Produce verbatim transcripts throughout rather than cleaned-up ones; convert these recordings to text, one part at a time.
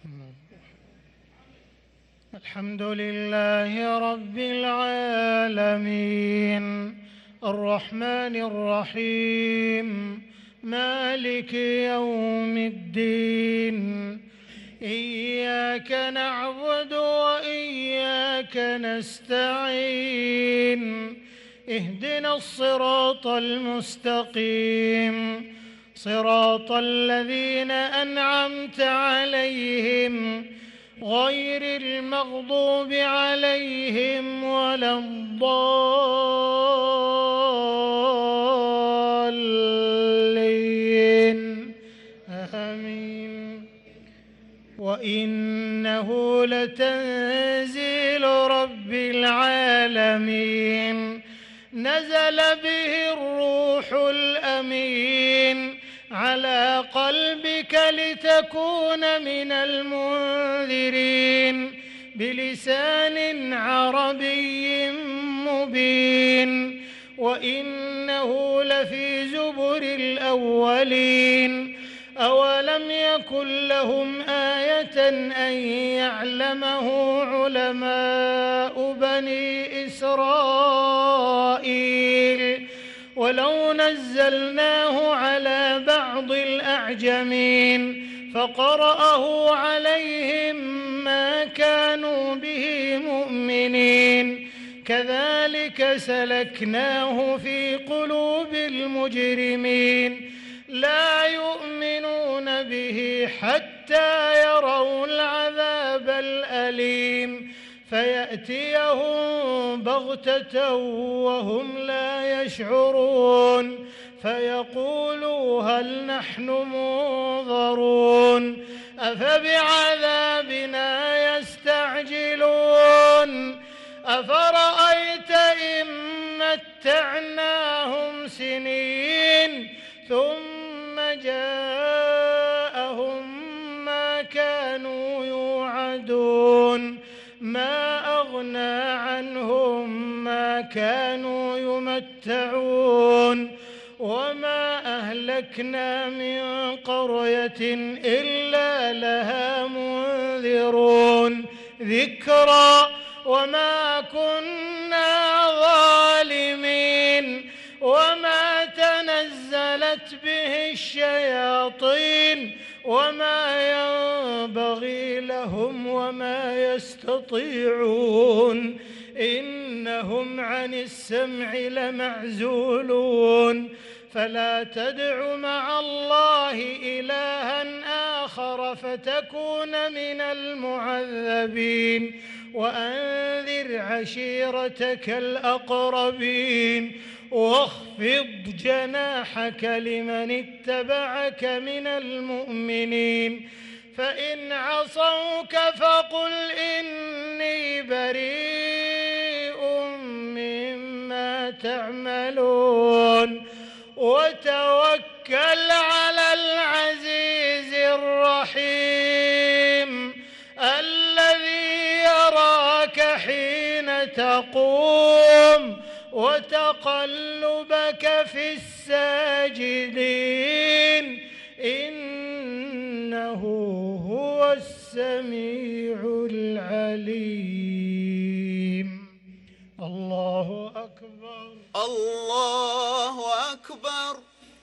الحمد لله رب العالمين الرحمن الرحيم مالك يوم الدين إياك نعبد وإياك نستعين اهدنا الصراط المستقيم صراط الذين أنعمت عليهم غير المغضوب عليهم ولا الضالين آمين. وإنه لتنزيل رب العالمين نزل به الروح الأمين على قلبك لتكون من المنذرين بلسان عربي مبين. وإنه لفي زبر الأولين أولم يكن لهم آية أن يعلمه علماء بني إسرائيل ولو نزلناه على بعض الأعجمين فقرأه عليهم ما كانوا به مؤمنين كذلك سلكناه في قلوب المجرمين لا يؤمنون به حتى يروا العذاب الأليم فيأتيهم بغتة وهم لا يشعرون فيقولوا هل نحن منظرون أفبعذابنا يستعجلون أفرأيت إن متعناهم سنين ثم جاءهم ما كانوا يوعدون ما أغنى عنهم ما كانوا يمتعون وما أهلكنا من قرية إلا لها منذرون ذكرى وما كنا ظالمين وما تنزلت به الشياطين وما ينبغي لهم وما يستطيعون إنهم عن السمع لمعزولون فلا تدع مع الله إلها آخر فتكون من المعذبين وأنذر عشيرتك الأقربين واخفض جناحك لمن اتبعك من المؤمنين فإن عصوك فقل إني بريء مما تعملون وتوكل على العزيز الرحيم الذي يراك حين تقوم وتقلبك في الساجدين إنه هو السميع العليم. الله أكبر الله أكبر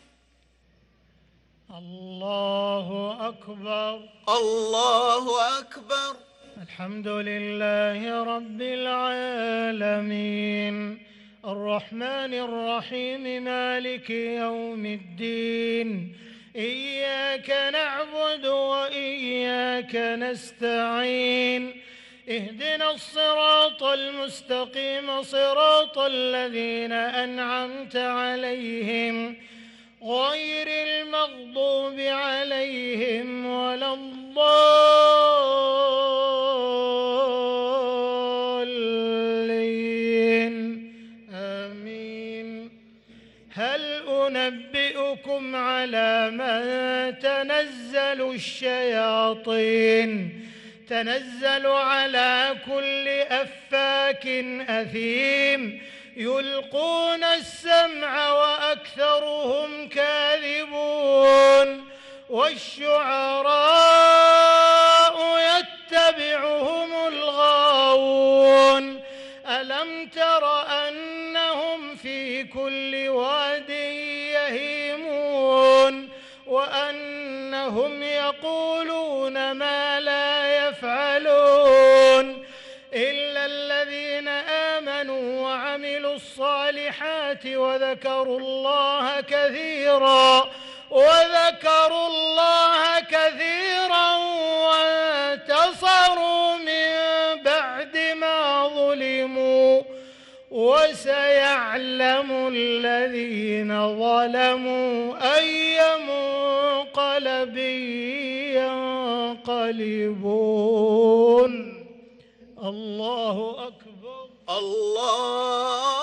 الله أكبر الله أكبر. الحمد لله رب العالمين الرحمن الرحيم مالك يوم الدين إياك نعبد وإياك نستعين اهدنا الصراط المستقيم صراط الذين أنعمت عليهم غير المغضوب عليهم ولا الضالين آمين. هل أنبئكم على من تنزل الشياطين تنزل على كل أفاك أثيم يلقون السمع وأكثرهم كاذبون والشعراء وهم يقولون ما لا يفعلون إلا الذين آمنوا وعملوا الصالحات وذكروا الله كثيرا وذكروا الله كثيرا وانتصروا من بعد ما ظلموا وسيعلم الذين ظلموا أي منقلب ينقلبون. الله أكبر. الله